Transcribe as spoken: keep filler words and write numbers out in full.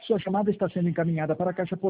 Sua chamada está sendo encaminhada para a caixa